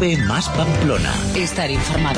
COPE más Pamplona. Estar informado.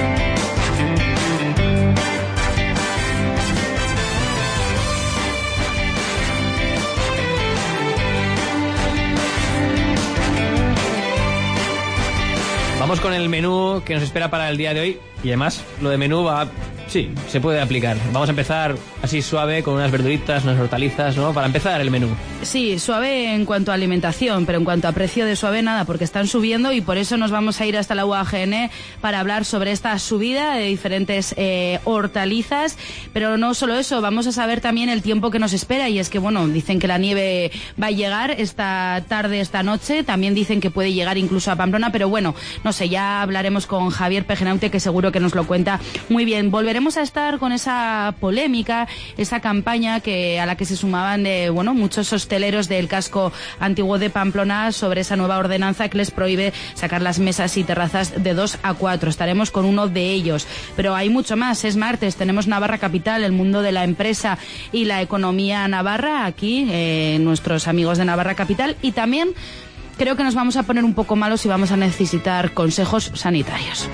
Vamos con el menú que nos espera para el día de hoy. Y además, lo de menú sí, se puede aplicar. Vamos a empezar así suave, con unas verduritas, unas hortalizas, ¿no? Para empezar el menú. Sí, suave en cuanto a alimentación, pero en cuanto a precio de suave nada, porque están subiendo y por eso nos vamos a ir hasta la UAGN para hablar sobre esta subida de diferentes hortalizas. Pero no solo eso, vamos a saber también el tiempo que nos espera, y es que, bueno, dicen que la nieve va a llegar esta tarde, esta noche. También dicen que puede llegar incluso a Pamplona, pero bueno, no sé, ya hablaremos con Javier Pejenaute, que seguro que nos lo cuenta muy bien. Volveremos a estar con esa polémica, esa campaña a la que se sumaban muchos hosteleros del casco antiguo de Pamplona sobre esa nueva ordenanza que les prohíbe sacar las mesas y terrazas de 2 a 4. Estaremos con uno de ellos. Pero hay mucho más. Es martes, tenemos Navarra Capital, el mundo de la empresa y la economía navarra, aquí nuestros amigos de Navarra Capital, y también creo que nos vamos a poner un poco malos y vamos a necesitar consejos sanitarios.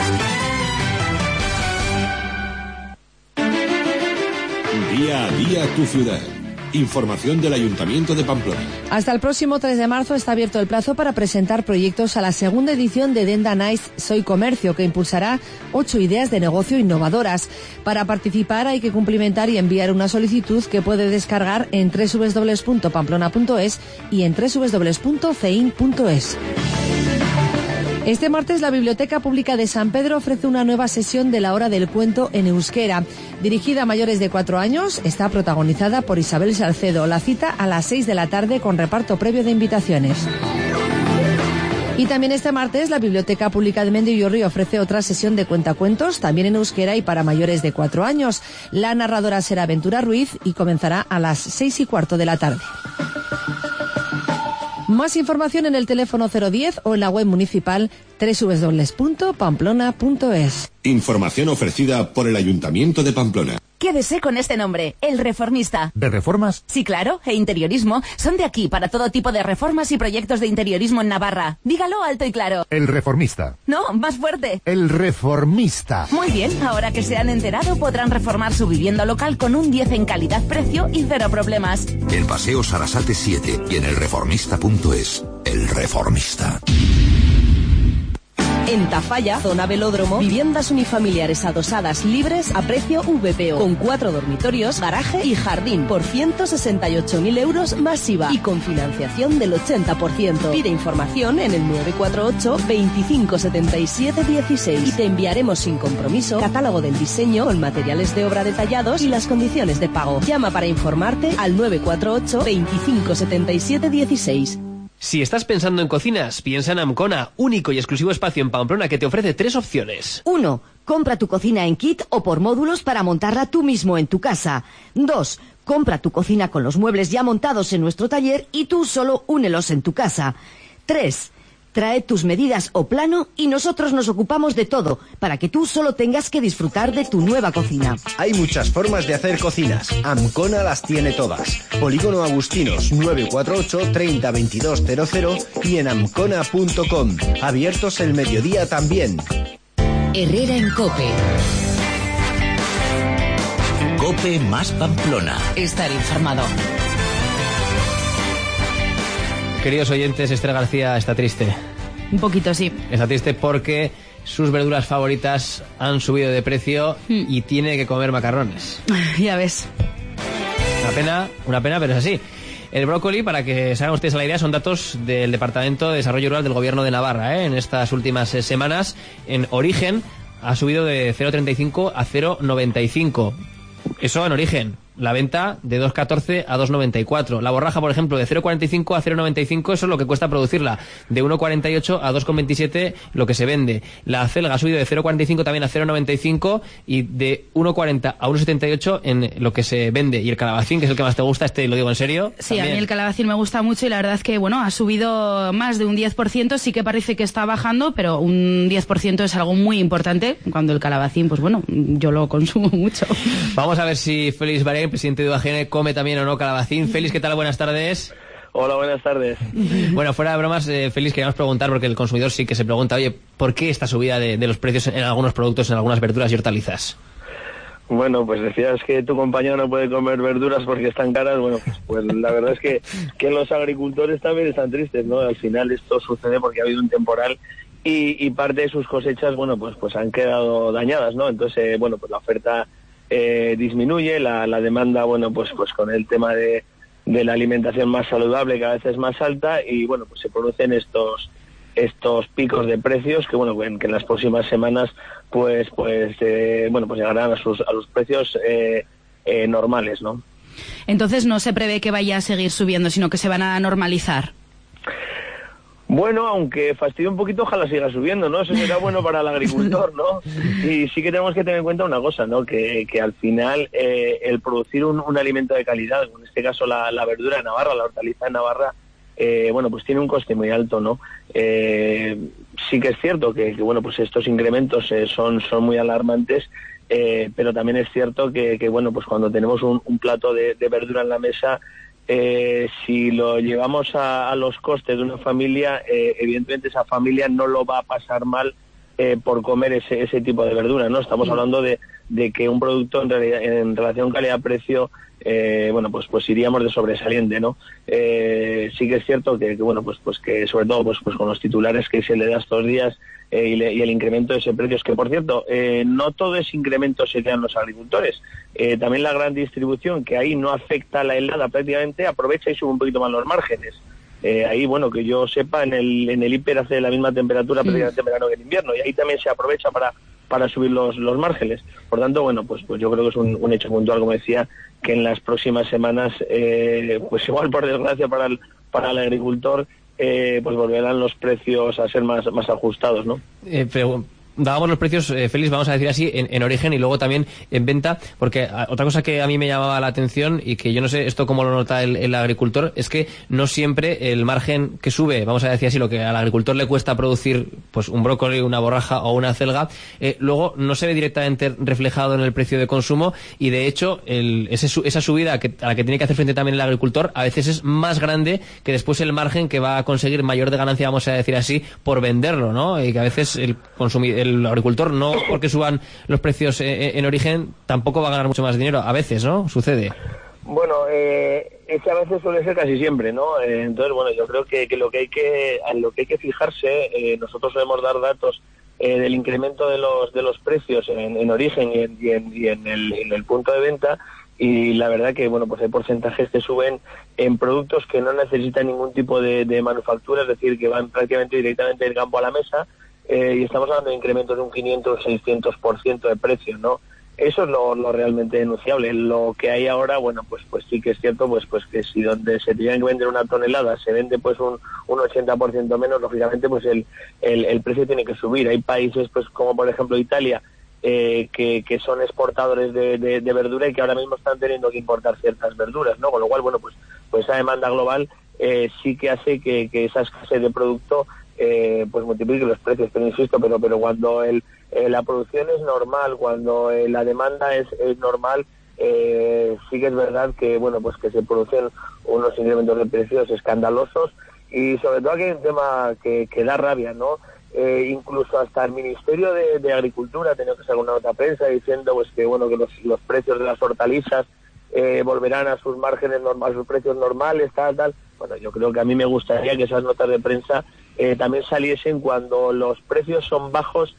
Día a día tu ciudad. Información del Ayuntamiento de Pamplona. Hasta el próximo 3 de marzo está abierto el plazo para presentar proyectos a la segunda edición de Denda Nice Soy Comercio, que impulsará 8 ideas de negocio innovadoras. Para participar hay que cumplimentar y enviar una solicitud que puede descargar en www.pamplona.es y en www.cein.es. Este martes la Biblioteca Pública de San Pedro ofrece una nueva sesión de la Hora del Cuento en euskera. Dirigida a mayores de 4 años, está protagonizada por Isabel Salcedo. La cita a las 6 de la tarde con reparto previo de invitaciones. Y también este martes la Biblioteca Pública de Mendillorri ofrece otra sesión de cuentacuentos, también en euskera y para mayores de 4 años. La narradora será Ventura Ruiz y comenzará a las 6:15 de la tarde. Más información en el teléfono 010 o en la web municipal www.pamplona.es. Información ofrecida por el Ayuntamiento de Pamplona. Quédese con este nombre, El Reformista. ¿De reformas? Sí, claro, e interiorismo. Son de aquí para todo tipo de reformas y proyectos de interiorismo en Navarra. Dígalo alto y claro. El Reformista. No, más fuerte. El Reformista. Muy bien, ahora que se han enterado podrán reformar su vivienda local con un 10 en calidad-precio y 0 problemas. En Paseo Sarasate 7 y en elreformista.es. El Reformista. En Tafalla, zona velódromo, viviendas unifamiliares adosadas libres a precio VPO, con 4 dormitorios, garaje y jardín, por 168.000 euros más IVA y con financiación del 80%. Pide información en el 948 25 77 16 y te enviaremos sin compromiso catálogo del diseño con materiales de obra detallados y las condiciones de pago. Llama para informarte al 948 25 77 16. Si estás pensando en cocinas, piensa en Amcona, único y exclusivo espacio en Pamplona que te ofrece 3 opciones. 1. Compra tu cocina en kit o por módulos para montarla tú mismo en tu casa. 2. Compra tu cocina con los muebles ya montados en nuestro taller y tú solo únelos en tu casa. 3. Trae tus medidas o plano y nosotros nos ocupamos de todo, para que tú solo tengas que disfrutar de tu nueva cocina. Hay muchas formas de hacer cocinas. Amcona las tiene todas. Polígono Agustinos 948 30 22 00 y en amcona.com. Abiertos el mediodía también. Herrera en COPE. COPE más Pamplona. Estar informado. Queridos oyentes, Esther García está triste. Un poquito, sí. Está triste porque sus verduras favoritas han subido de precio y tiene que comer macarrones. Ya ves. Una pena, pero es así. El brócoli, para que se hagan ustedes a la idea, son datos del Departamento de Desarrollo Rural del Gobierno de Navarra. En estas últimas semanas, en origen, ha subido de 0,35 a 0,95. Eso en origen. La venta de 2,14 a 2,94. La borraja, por ejemplo, de 0,45 a 0,95, eso es lo que cuesta producirla. De 1,48 a 2,27 lo que se vende. La acelga ha subido de 0,45 también a 0,95 y de 1,40 a 1,78 en lo que se vende. Y el calabacín, que es el que más te gusta, lo digo en serio. Sí, también. A mí el calabacín me gusta mucho y la verdad es que, ha subido más de un 10%. Sí que parece que está bajando, pero un 10% es algo muy importante. Cuando el calabacín, yo lo consumo mucho. Vamos a ver si Félix Barén, presidente de UAGN, come también o no calabacín. Félix, ¿qué tal? Buenas tardes. Hola, buenas tardes. Bueno, fuera de bromas, Félix, queríamos preguntar, porque el consumidor sí que se pregunta, oye, ¿por qué esta subida de los precios en algunos productos, en algunas verduras y hortalizas? Bueno, pues decías que tu compañero no puede comer verduras porque están caras. Bueno, pues la verdad es que los agricultores también están tristes, ¿no? Al final esto sucede porque ha habido un temporal y parte de sus cosechas, bueno, pues han quedado dañadas, ¿no? Entonces, bueno, pues la oferta disminuye, la demanda, bueno, pues con el tema de la alimentación más saludable cada vez es más alta y, bueno, pues se producen estos picos de precios que, bueno, que en las próximas semanas pues llegarán a los precios normales, ¿no? Entonces no se prevé que vaya a seguir subiendo, sino que se van a normalizar. Bueno, aunque fastidia un poquito, ojalá siga subiendo, ¿no? Eso será bueno para el agricultor, ¿no? Y sí que tenemos que tener en cuenta una cosa, ¿no? Que al final el producir un alimento de calidad, en este caso la verdura de Navarra, la hortaliza de Navarra, bueno, pues tiene un coste muy alto, ¿no? Sí que es cierto que bueno, pues estos incrementos son muy alarmantes, pero también es cierto que bueno, pues cuando tenemos un plato de verdura en la mesa, si lo llevamos a los costes de una familia, evidentemente esa familia no lo va a pasar mal por comer ese tipo de verdura, ¿no? Estamos hablando de que un producto en relación calidad-precio, bueno, pues iríamos de sobresaliente, ¿no? Sí que es cierto que bueno, pues que sobre todo pues con los titulares que se le da estos días y el incremento de ese precio, es que por cierto, no todo ese incremento se queda en los agricultores, también la gran distribución, que ahí no afecta a la helada prácticamente, aprovecha y sube un poquito más los márgenes. Ahí, bueno, que yo sepa, en el hiper hace la misma temperatura prácticamente en verano que en invierno, y ahí también se aprovecha para subir los márgenes. Por tanto, bueno, pues yo creo que es un hecho puntual, como decía, que en las próximas semanas, pues igual por desgracia para el agricultor, pues volverán los precios a ser más ajustados, ¿no? Pero dábamos los precios, Félix, vamos a decir así, en origen y luego también en venta, porque otra cosa que a mí me llamaba la atención y que yo no sé esto cómo lo nota el agricultor, es que no siempre el margen que sube, vamos a decir así, lo que al agricultor le cuesta producir pues un brócoli, una borraja o una acelga, luego no se ve directamente reflejado en el precio de consumo, y de hecho esa subida a la que tiene que hacer frente también el agricultor a veces es más grande que después el margen que va a conseguir mayor de ganancia, vamos a decir así, por venderlo, ¿no? Y que a veces el agricultor, no porque suban los precios en origen, tampoco va a ganar mucho más dinero. A veces, ¿no? Sucede. Bueno, es que a veces suele ser casi siempre, ¿no? Entonces, bueno, yo creo que lo que hay que fijarse, nosotros solemos dar datos del incremento de los precios en origen y en el punto de venta, y la verdad que, bueno, pues hay porcentajes que suben en productos que no necesitan ningún tipo de manufactura, es decir, que van prácticamente directamente del campo a la mesa, y estamos hablando de incrementos de un 500 o 600% de precio, ¿no? Eso es lo realmente denunciable. Lo que hay ahora, bueno, pues sí que es cierto, pues que si donde se tiene que vender una tonelada se vende pues un 80% menos, lógicamente pues el precio tiene que subir. Hay países, pues como por ejemplo Italia, que son exportadores de verdura y que ahora mismo están teniendo que importar ciertas verduras, ¿no? Con lo cual, bueno, pues esa demanda global sí que hace que esa escasez de producto pues multiplique los precios, pero insisto, pero cuando la producción es normal, cuando la demanda es normal, sí que es verdad que, bueno, pues que se producen unos incrementos de precios escandalosos, y sobre todo aquí hay un tema que da rabia, ¿no? Incluso hasta el Ministerio de Agricultura ha tenido que sacar una nota de prensa diciendo pues que, bueno, que los precios de las hortalizas volverán a sus márgenes normales, a sus precios normales, tal. Bueno, yo creo que a mí me gustaría que esas notas de prensa también saliesen cuando los precios son bajos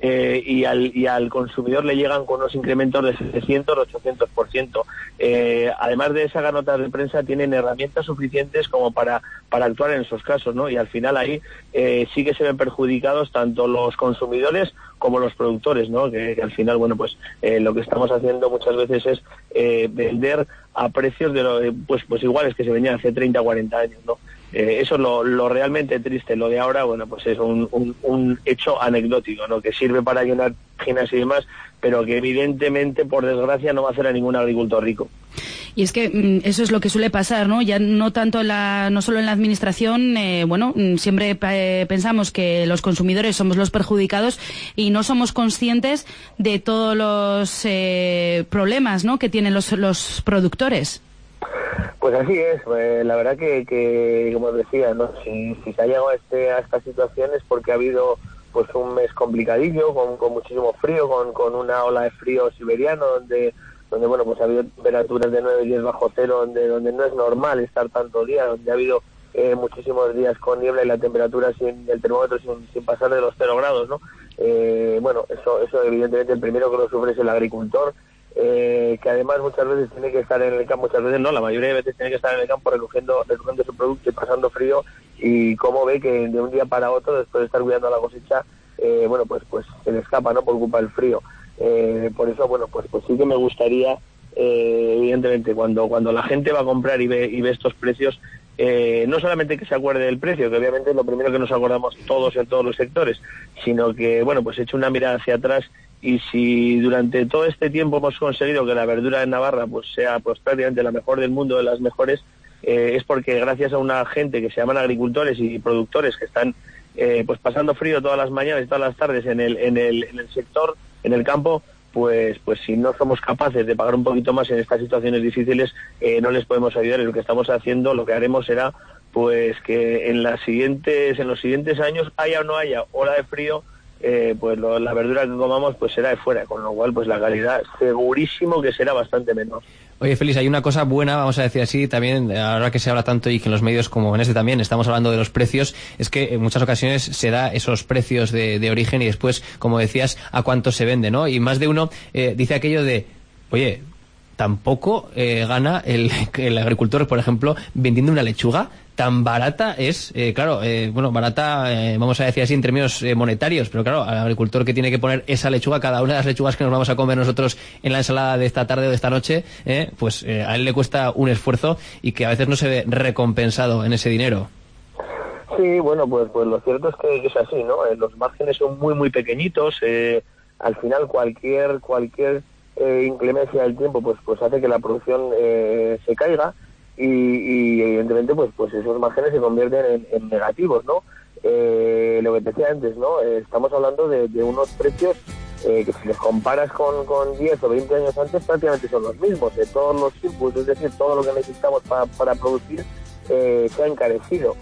y al consumidor le llegan con unos incrementos de 700 o 800%. Además de esas notas de prensa, tienen herramientas suficientes como para actuar en esos casos, ¿no? Y al final ahí sí que se ven perjudicados tanto los consumidores como los productores, ¿no? Que al final, bueno, pues lo que estamos haciendo muchas veces es vender a precios pues iguales que se venían hace 30 o 40 años, ¿no? Eso es lo realmente triste. Lo de ahora, bueno, pues es un hecho anecdótico, ¿no? Que sirve para llenar páginas y demás, pero que evidentemente, por desgracia, no va a hacer a ningún agricultor rico. Y es que eso es lo que suele pasar, ¿no? Ya no tanto no solo en la administración, bueno, siempre pensamos que los consumidores somos los perjudicados y no somos conscientes de todos los problemas, ¿no?, que tienen los productores. Pues así es, la verdad que como os decía, ¿no? Si se ha llegado a esta situación es porque ha habido pues un mes complicadillo, con muchísimo frío, con una ola de frío siberiano, donde bueno, pues ha habido temperaturas de 9 y 10 bajo cero, donde no es normal estar tanto día, donde ha habido muchísimos días con niebla y la temperatura el termómetro sin pasar de los 0 grados, ¿no? Bueno, eso evidentemente el primero que lo sufre es el agricultor, que además muchas veces tiene que estar en el campo, muchas veces no, la mayoría de veces tiene que estar en el campo recogiendo su producto y pasando frío, y cómo ve que de un día para otro, después de estar cuidando la cosecha, bueno, pues se le escapa, ¿no?, por culpa del frío. Por eso, bueno, pues sí que me gustaría, evidentemente, cuando la gente va a comprar y ve estos precios, no solamente que se acuerde del precio, que obviamente es lo primero que nos acordamos todos en todos los sectores, sino que, bueno, pues eche una mirada hacia atrás, y si durante todo este tiempo hemos conseguido que la verdura de Navarra pues sea pues prácticamente la mejor del mundo, de las mejores, es porque gracias a una gente que se llaman agricultores y productores que están pues pasando frío todas las mañanas y todas las tardes en el sector, en el campo, pues si no somos capaces de pagar un poquito más en estas situaciones difíciles, no les podemos ayudar. Y lo que estamos haciendo, lo que haremos será pues que en los siguientes años, haya o no haya ola de frío, pues la verdura que comamos pues será de fuera, con lo cual pues la calidad segurísimo que será bastante menor. Oye, Félix, hay una cosa buena, vamos a decir así, también, ahora que se habla tanto y que en los medios como en este también estamos hablando de los precios, es que en muchas ocasiones se da esos precios de origen y después, como decías, a cuánto se vende, ¿no? Y más de uno dice aquello de, oye, tampoco gana el agricultor, por ejemplo, vendiendo una lechuga. Tan barata es, claro, bueno, barata, vamos a decir así en términos monetarios, pero claro, al agricultor que tiene que poner esa lechuga, cada una de las lechugas que nos vamos a comer nosotros en la ensalada de esta tarde o de esta noche, pues a él le cuesta un esfuerzo y que a veces no se ve recompensado en ese dinero. Sí, bueno, pues lo cierto es que es así, ¿no? Los márgenes son muy, muy pequeñitos, al final cualquier inclemencia del tiempo pues hace que la producción se caiga, y evidentemente pues esos márgenes se convierten en negativos, ¿no? Lo que te decía antes, ¿no? Estamos hablando de unos precios que si los comparas con 10 o 20 años antes prácticamente son los mismos, de todos los inputs, es decir, todo lo que necesitamos para producir se ha encarecido,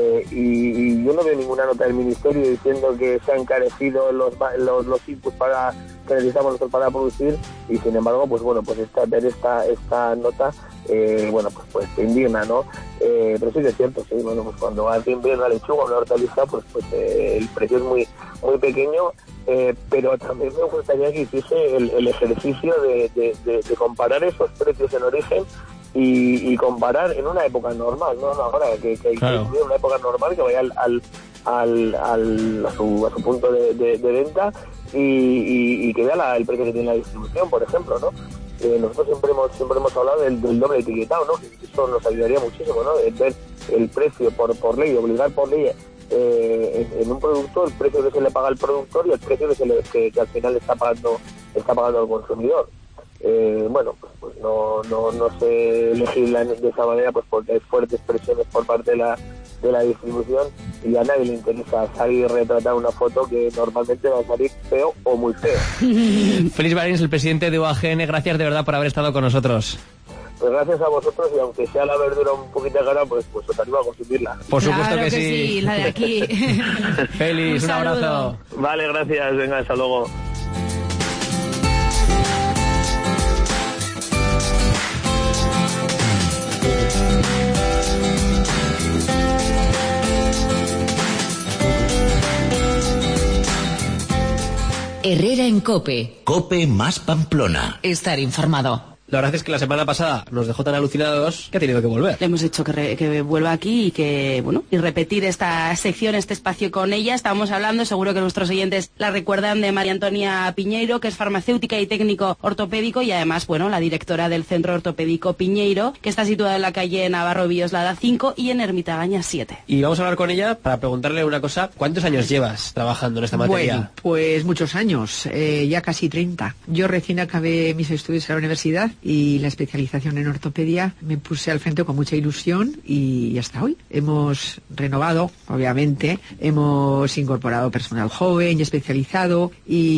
y yo no veo ninguna nota del Ministerio diciendo que se han encarecido los inputs que necesitamos nosotros para producir, y sin embargo pues bueno, pues ver esta nota bueno, pues te indigna, ¿no? Pero sí que es cierto, sí, bueno, pues cuando alguien ve una lechuga o una hortaliza, pues el precio es muy, muy pequeño, pero también me gustaría que hiciese el ejercicio de comparar esos precios en origen y comparar en una época normal, no ahora, que claro, en una época normal, que vaya a su punto de venta y que vea el precio que tiene la distribución, por ejemplo, ¿no? Nosotros siempre hemos hablado del doble etiquetado, ¿no? Que eso nos ayudaría muchísimo, ¿no? Ver el precio por ley, obligar por ley en un producto, el precio que se le paga al productor y el precio que al final está pagando al consumidor. Bueno, pues no sé elegirla de esa manera, pues porque hay fuertes presiones por parte de la distribución, y a nadie le interesa salir y retratar una foto que normalmente va a salir feo o muy feo. Félix Barins, el presidente de UAGN, gracias de verdad por haber estado con nosotros. Pues gracias a vosotros, y aunque sea la verdura un poquito cara, pues os animo a consumirla. Por supuesto claro que sí, la de aquí. Félix, un abrazo. Vale, gracias, venga, hasta luego. Herrera en COPE. COPE más Pamplona. Estar informado. La verdad es que la semana pasada nos dejó tan alucinados que ha tenido que volver. Le hemos hecho que vuelva aquí y que, bueno, y repetir esta sección, este espacio con ella. Estábamos hablando, seguro que nuestros oyentes la recuerdan, de María Antonia Piñeiro, que es farmacéutica y técnico ortopédico, y además, bueno, la directora del Centro Ortopédico Piñeiro, que está situada en la calle Navarro Villoslada 5 y en Ermitagaña 7. Y vamos a hablar con ella para preguntarle una cosa. ¿Cuántos años llevas trabajando en esta materia? Bueno, pues muchos años, ya casi 30. Yo recién acabé mis estudios en la universidad y la especialización en ortopedia me puse al frente con mucha ilusión y hasta hoy. Hemos renovado, obviamente, hemos incorporado personal joven y especializado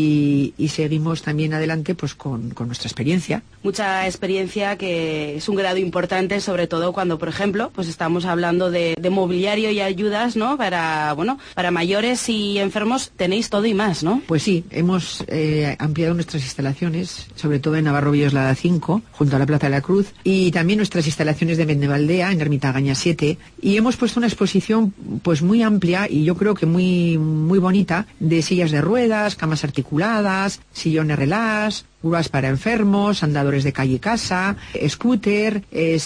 y seguimos también adelante pues con nuestra experiencia. Mucha experiencia que es un grado importante, sobre todo cuando, por ejemplo, pues estamos hablando de mobiliario y ayudas, ¿no? Para mayores y enfermos tenéis todo y más, ¿no? Pues sí, hemos ampliado nuestras instalaciones, sobre todo en Navarro Villoslada 5, junto a la Plaza de la Cruz, y también nuestras instalaciones de Mendevaldea, en Ermitagaña 7, y hemos puesto una exposición pues muy amplia y yo creo que muy bonita, de sillas de ruedas, camas articuladas, sillones relax, grúas para enfermos, andadores de calle y casa, scooter,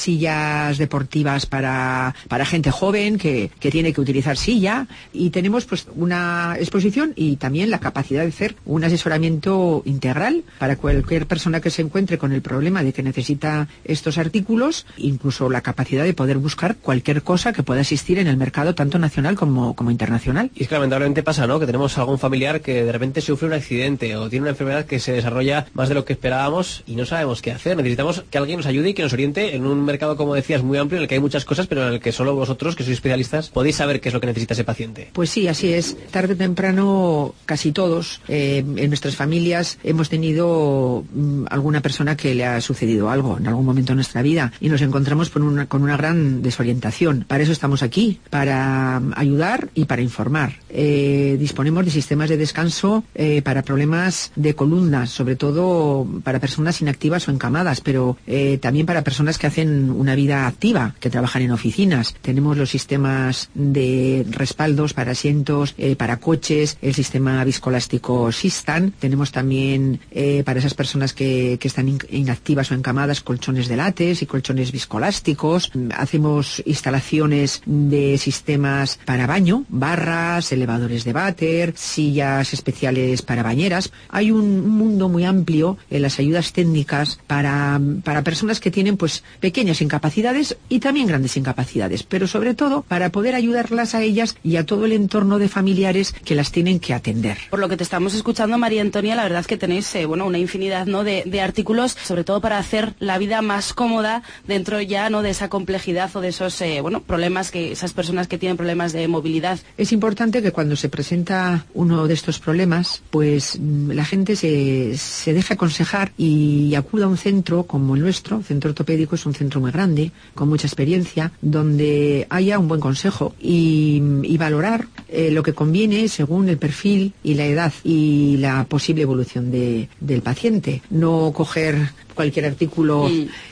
sillas deportivas para gente joven que tiene que utilizar silla, y tenemos pues una exposición y también la capacidad de hacer un asesoramiento integral para cualquier persona que se encuentre con el problema de que necesita estos artículos, incluso la capacidad de poder buscar cualquier cosa que pueda existir en el mercado tanto nacional como internacional. Y es que lamentablemente pasa, ¿no?, que tenemos algún familiar que de repente sufre un accidente o tiene una enfermedad que se desarrolla más de lo que esperábamos y no sabemos qué hacer. Necesitamos que alguien nos ayude y que nos oriente en un mercado, como decías, muy amplio, en el que hay muchas cosas, pero en el que solo vosotros, que sois especialistas, podéis saber qué es lo que necesita ese paciente. Pues sí, así es. Tarde o temprano, casi todos, en nuestras familias, hemos tenido alguna persona que le ha sucedido algo en algún momento de nuestra vida y nos encontramos con una gran desorientación. Para eso estamos aquí, para ayudar y para informar. Disponemos de sistemas de descanso para problemas de columnas, sobre todo para personas inactivas o encamadas, pero también para personas que hacen una vida activa, que trabajan en oficinas. Tenemos los sistemas de respaldos para asientos, para coches, el sistema viscoelástico Sistan. Tenemos también para esas personas que están inactivas o encamadas, colchones de látex y colchones viscoelásticos. Hacemos instalaciones de sistemas para baño, barras, elevadores de váter, sillas especiales para bañeras. Hay un mundo muy amplio en las ayudas técnicas para personas que tienen pues pequeñas incapacidades y también grandes incapacidades, pero sobre todo para poder ayudarlas a ellas y a todo el entorno de familiares que las tienen que atender. Por lo que te estamos escuchando, María Antonia, la verdad es que tenéis una infinidad, ¿no?, de artículos, sobre todo para hacer la vida más cómoda dentro ya, ¿no?, de esa complejidad o de esos problemas que esas personas que tienen problemas de movilidad. Es importante que cuando se presenta uno de estos problemas, pues la gente se deje aconsejar y acuda a un centro como el nuestro. El centro ortopédico es un centro muy grande, con mucha experiencia, donde haya un buen consejo y valorar lo que conviene según el perfil y la edad y la posible evolución del paciente. No coger cualquier artículo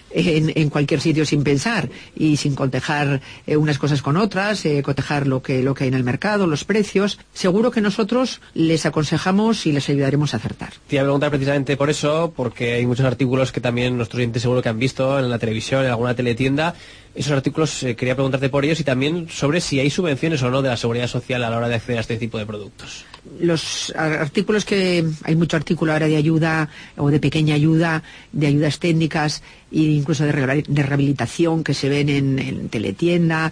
en cualquier sitio sin pensar y sin cotejar unas cosas con otras, cotejar lo que hay en el mercado, los precios. Seguro que nosotros les aconsejamos y les ayudaremos a acertar. Te iba a preguntar precisamente por eso, porque hay muchos artículos que también nuestros oyentes seguro que han visto en la televisión, en alguna teletienda. Esos artículos, quería preguntarte por ellos y también sobre si hay subvenciones o no de la Seguridad Social a la hora de acceder a este tipo de productos. Los artículos que hay mucho artículo ahora de ayuda o de pequeña ayuda, de ayudas técnicas e incluso de rehabilitación que se ven en teletienda,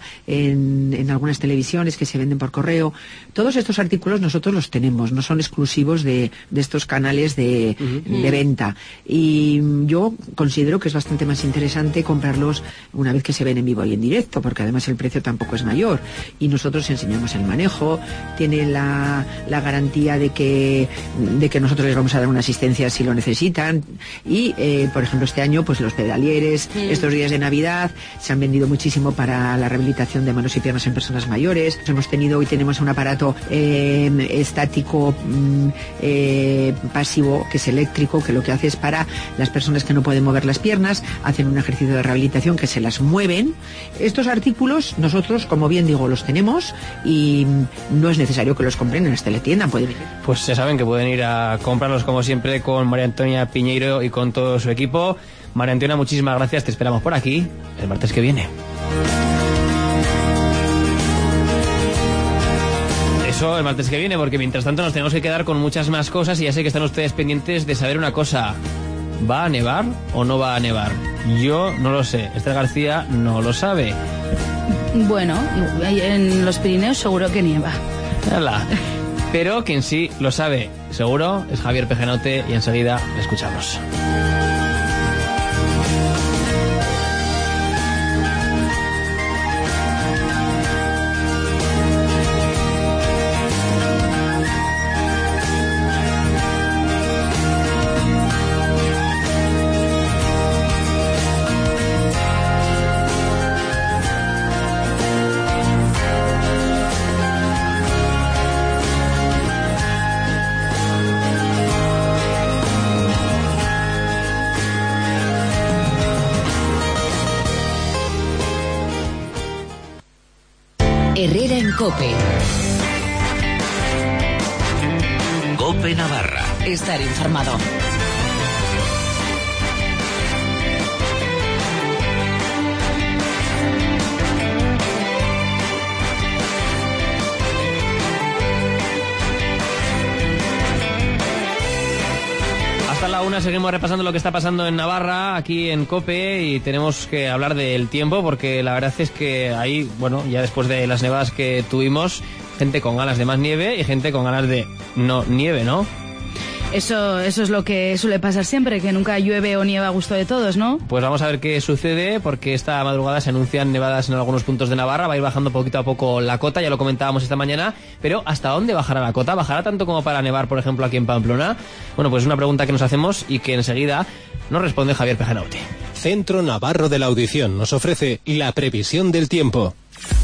en algunas televisiones que se venden por correo. Todos estos artículos nosotros los tenemos, no son exclusivos de estos canales de venta. Y yo considero que es bastante más interesante comprarlos una vez que se ven en vivo y en directo, porque además el precio tampoco es mayor. Y nosotros enseñamos el manejo, tiene la garantía de que nosotros les vamos a dar una asistencia si lo necesitan. Y, por ejemplo, este año, pues los pedalieres, estos días de Navidad, se han vendido muchísimo para la rehabilitación de manos y piernas en personas mayores. Hoy tenemos un aparato estático pasivo, que es eléctrico, que lo que hace es para las personas que no pueden mover las piernas, hacen un ejercicio de rehabilitación que se las mueven. Estos artículos nosotros, como bien digo, los tenemos y no es necesario que los compren en esta teletienda. Pues ya saben que pueden ir a comprarlos como siempre con María Antonia Piñeiro y con todo su equipo. María Antonia, muchísimas gracias, te esperamos por aquí el martes que viene. Eso el martes que viene, porque mientras tanto nos tenemos que quedar con muchas más cosas y ya sé que están ustedes pendientes de saber una cosa. ¿Va a nevar o no va a nevar? Yo no lo sé, Esther García no lo sabe. Bueno, en los Pirineos seguro que nieva. Hola. Pero quien sí lo sabe seguro es Javier Pejenote y enseguida le escuchamos. Herrera en COPE. COPE Navarra. Estar informado. Hasta la 1 seguimos repasando lo que está pasando en Navarra, aquí en COPE, y tenemos que hablar del tiempo, porque la verdad es que ahí, bueno, ya después de las nevadas que tuvimos, gente con ganas de más nieve y gente con ganas de no nieve, ¿no? Eso es lo que suele pasar siempre, que nunca llueve o nieva a gusto de todos, ¿no? Pues vamos a ver qué sucede, porque esta madrugada se anuncian nevadas en algunos puntos de Navarra, va a ir bajando poquito a poco la cota, ya lo comentábamos esta mañana, pero ¿hasta dónde bajará la cota? ¿Bajará tanto como para nevar, por ejemplo, aquí en Pamplona? Bueno, pues es una pregunta que nos hacemos y que enseguida nos responde Javier Pejenaute. Centro Navarro de la Audición nos ofrece la previsión del tiempo.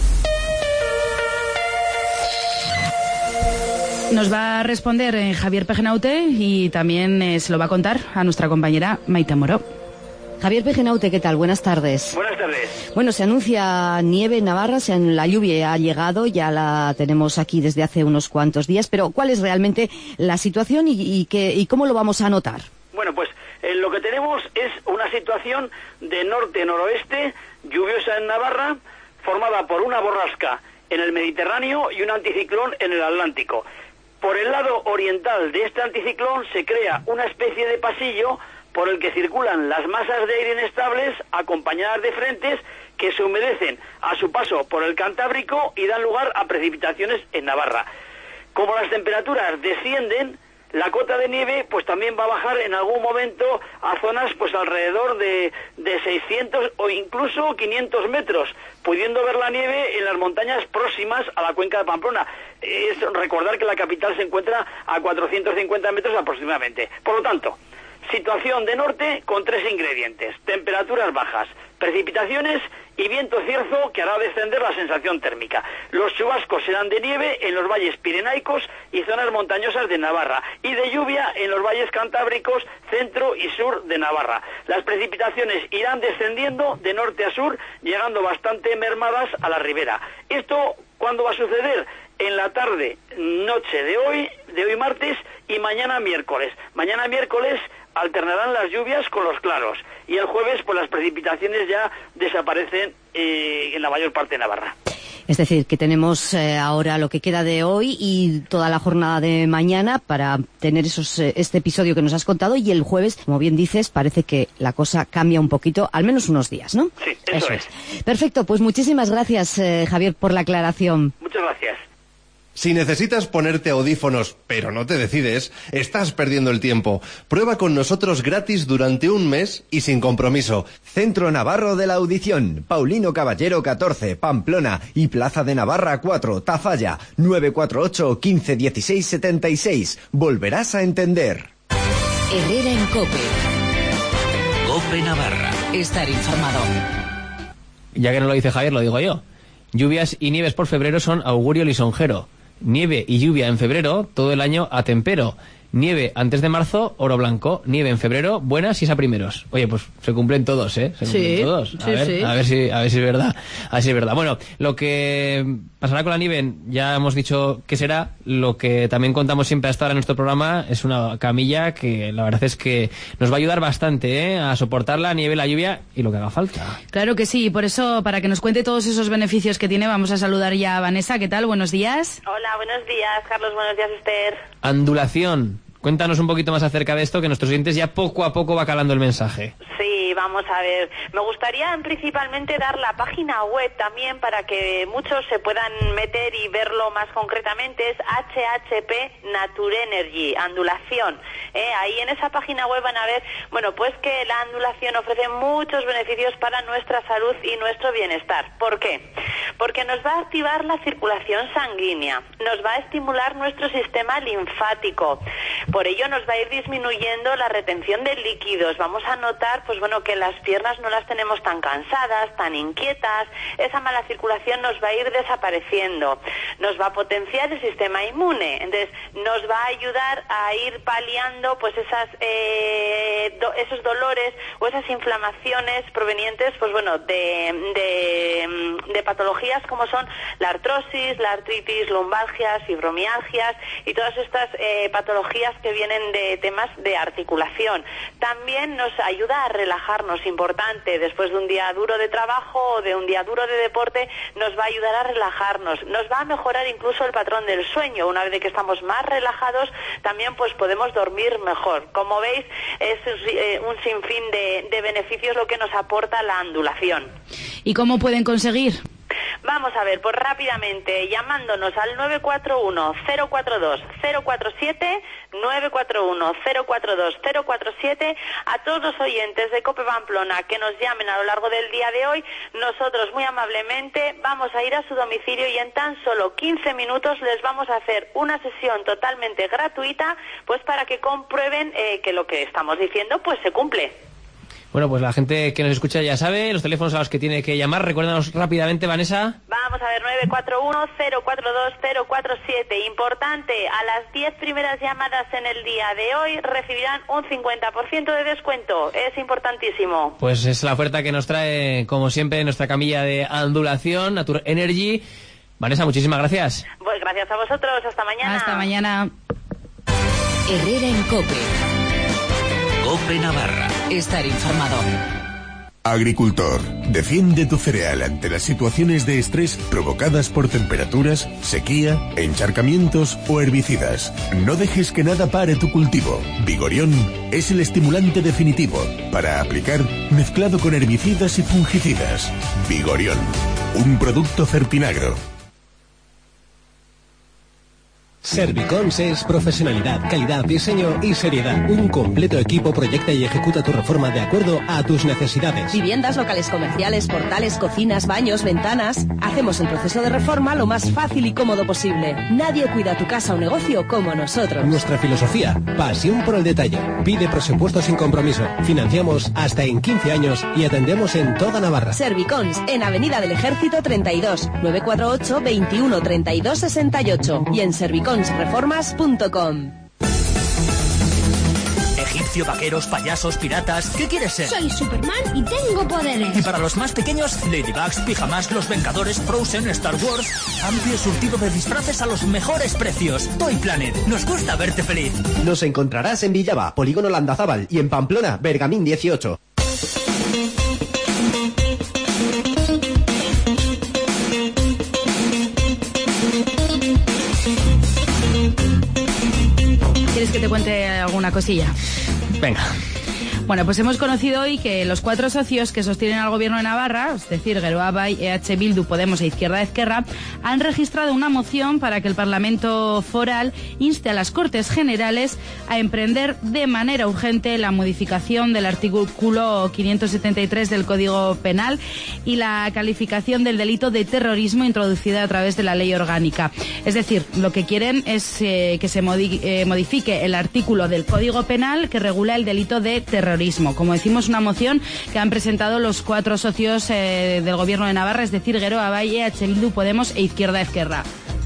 Nos va a responder Javier Pejenaute y también se lo va a contar a nuestra compañera Maite Moró. Javier Pejenaute, ¿qué tal? Buenas tardes. Buenas tardes. Bueno, se anuncia nieve en Navarra, la lluvia ha llegado, ya la tenemos aquí desde hace unos cuantos días, pero ¿cuál es realmente la situación y cómo lo vamos a notar? Bueno, pues lo que tenemos es una situación de norte-noroeste, lluviosa en Navarra, formada por una borrasca en el Mediterráneo y un anticiclón en el Atlántico. Por el lado oriental de este anticiclón se crea una especie de pasillo por el que circulan las masas de aire inestables acompañadas de frentes que se humedecen a su paso por el Cantábrico y dan lugar a precipitaciones en Navarra. Como las temperaturas descienden, la cota de nieve pues también va a bajar en algún momento a zonas pues alrededor de 600 o incluso 500 metros, pudiendo ver la nieve en las montañas próximas a la cuenca de Pamplona. Es recordar que la capital se encuentra a 450 metros aproximadamente. Por lo tanto, situación de norte con 3 ingredientes: temperaturas bajas, precipitaciones y viento cierzo que hará descender la sensación térmica. Los chubascos serán de nieve en los valles pirenaicos y zonas montañosas de Navarra, y de lluvia en los valles cantábricos, centro y sur de Navarra. Las precipitaciones irán descendiendo de norte a sur, llegando bastante mermadas a la ribera. ¿Esto cuándo va a suceder? En la tarde, noche de hoy martes y mañana miércoles. Mañana miércoles alternarán las lluvias con los claros, y el jueves pues las precipitaciones ya desaparecen en la mayor parte de Navarra. Es decir, que tenemos ahora lo que queda de hoy y toda la jornada de mañana para tener este episodio que nos has contado, y el jueves, como bien dices, parece que la cosa cambia un poquito, al menos unos días, ¿no? Sí, eso es. Perfecto, pues muchísimas gracias, Javier, por la aclaración. Muchas gracias. Si necesitas ponerte audífonos, pero no te decides, estás perdiendo el tiempo. Prueba con nosotros gratis durante un mes y sin compromiso. Centro Navarro de la Audición, Paulino Caballero 14, Pamplona, y Plaza de Navarra 4, Tafalla, 948 15 16 76. Volverás a entender. Herrera en COPE. COPE Navarra. Estar informado. Ya que no lo dice Javier, lo digo yo. Lluvias y nieves por febrero son augurio lisonjero. Nieve y lluvia en febrero, todo el año a tempero. Nieve antes de marzo, oro blanco. Nieve en febrero, buenas y es a primeros. Oye, pues se cumplen todos, ¿eh? Se cumplen todos. A ver si es verdad. A ver si es verdad. Bueno, lo que pasará con la nieve, ya hemos dicho que será. Lo que también contamos siempre hasta ahora en nuestro programa es una camilla que la verdad es que nos va a ayudar bastante, a soportar la nieve, la lluvia y lo que haga falta. Claro que sí, por eso, para que nos cuente todos esos beneficios que tiene, vamos a saludar ya a Vanessa. ¿Qué tal? Buenos días. Hola, buenos días, Carlos. Buenos días, Esther. Andulación. Cuéntanos un poquito más acerca de esto, que nuestros oyentes ya poco a poco va calando el mensaje. Sí, vamos a ver. Me gustaría principalmente dar la página web también para que muchos se puedan meter y verlo más concretamente. Es HHP Nature Energy, andulación. Ahí en esa página web van a ver, bueno, pues que la andulación ofrece muchos beneficios para nuestra salud y nuestro bienestar. ¿Por qué? Porque nos va a activar la circulación sanguínea, nos va a estimular nuestro sistema linfático. Por ello nos va a ir disminuyendo la retención de líquidos. Vamos a notar, pues bueno, que las piernas no las tenemos tan cansadas, tan inquietas. Esa mala circulación nos va a ir desapareciendo. nos va a potenciar el sistema inmune. Entonces, nos va a ayudar a ir paliando pues esos dolores o esas inflamaciones provenientes pues bueno de patologías como son la artrosis, la artritis, lumbalgias, fibromialgias y todas estas patologías que vienen de temas de articulación. También nos ayuda a relajarnos, importante, después de un día duro de trabajo o de un día duro de deporte, nos va a ayudar a relajarnos, nos va a mejorar incluso el patrón del sueño. Una vez que estamos más relajados, también pues podemos dormir mejor. Como veis, es un sinfín de beneficios lo que nos aporta la ondulación. ¿Y cómo pueden conseguir? Vamos a ver, pues rápidamente, llamándonos al 941-042-047, 941-042-047, a todos los oyentes de COPE Pamplona que nos llamen a lo largo del día de hoy, nosotros muy amablemente vamos a ir a su domicilio y en tan solo 15 minutos les vamos a hacer una sesión totalmente gratuita, pues para que comprueben que lo que estamos diciendo pues se cumple. Bueno, pues la gente que nos escucha ya sabe, los teléfonos a los que tiene que llamar. Recuérdanos rápidamente, Vanessa. Vamos a ver, 941-042-047. Importante, a las 10 primeras llamadas en el día de hoy recibirán un 50% de descuento. Es importantísimo. Pues es la oferta que nos trae, como siempre, nuestra camilla de ondulación, Nature Energy. Vanessa, muchísimas gracias. Pues gracias a vosotros. Hasta mañana. Hasta mañana. Herrera en COPE. COPE Navarra. Estar informado. Agricultor, defiende tu cereal ante las situaciones de estrés provocadas por temperaturas, sequía, encharcamientos o herbicidas. No dejes que nada pare tu cultivo. Vigorión es el estimulante definitivo para aplicar mezclado con herbicidas y fungicidas. Vigorión, un producto Fertinagro. Servicons es profesionalidad, calidad, diseño y seriedad. Un completo equipo proyecta y ejecuta tu reforma de acuerdo a tus necesidades. Viviendas, locales comerciales, portales, cocinas, baños, ventanas. Hacemos el proceso de reforma lo más fácil y cómodo posible. Nadie cuida tu casa o negocio como nosotros. Nuestra filosofía, pasión por el detalle. Pide presupuesto sin compromiso. Financiamos hasta en 15 años y atendemos en toda Navarra. Servicons, en Avenida del Ejército 32, 948 21 32 68 y en serviconsreformas.com. Egipcio, vaqueros, payasos, piratas... ¿Qué quieres ser? Soy Superman y tengo poderes. Y para los más pequeños, Ladybugs, Pijamas, Los Vengadores, Frozen, Star Wars... Amplio surtido de disfraces a los mejores precios. Toy Planet, nos gusta verte feliz. Nos encontrarás en Villaba, Polígono Landazábal, y en Pamplona, Bergamín 18. ¿Quieres que te cuente alguna cosilla? Venga. Bueno, pues hemos conocido hoy que los 4 socios que sostienen al gobierno de Navarra, es decir, Geroa Bai, EH Bildu, Podemos e Izquierda Ezquerra, han registrado una moción para que el Parlamento Foral inste a las Cortes Generales a emprender de manera urgente la modificación del artículo 573 del Código Penal y la calificación del delito de terrorismo introducida a través de la ley orgánica. Es decir, lo que quieren es que se modifique el artículo del Código Penal que regula el delito de terrorismo. Como decimos, una moción que han presentado los 4 socios del gobierno de Navarra, es decir, Geroa Bai, EH Bildu, Podemos e Izquierda Ezquerra.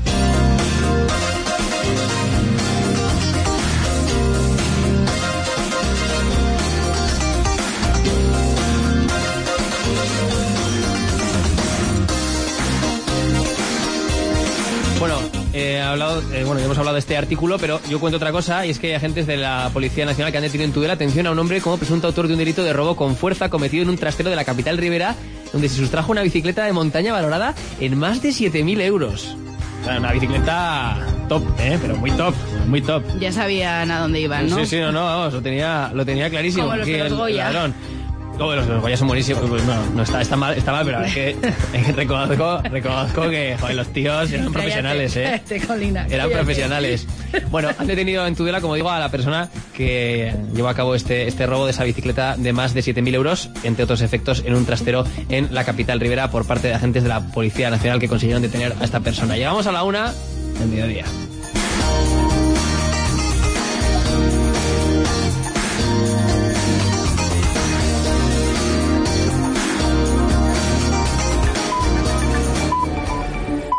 Hemos hablado de este artículo, pero yo cuento otra cosa, y es que hay agentes de la Policía Nacional que han detenido en Tudela, atención, a un hombre como presunto autor de un delito de robo con fuerza cometido en un trastero de la capital ribera, donde se sustrajo una bicicleta de montaña valorada en más de 7.000 euros. O sea, una bicicleta top, pero muy top, muy top. Ya sabían a dónde iban, ¿no? Sí, vamos, lo tenía clarísimo. Como los de los Goya. Los Goya son buenísimos. Pues no está mal, pero es que reconozco que joder, los tíos eran profesionales, Eran profesionales. Bueno, han detenido en Tudela, como digo, a la persona que llevó a cabo este robo de esa bicicleta de más de 7.000 euros, entre otros efectos, en un trastero en la capital ribera por parte de agentes de la Policía Nacional que consiguieron detener a esta persona. Llegamos a la 1 del mediodía.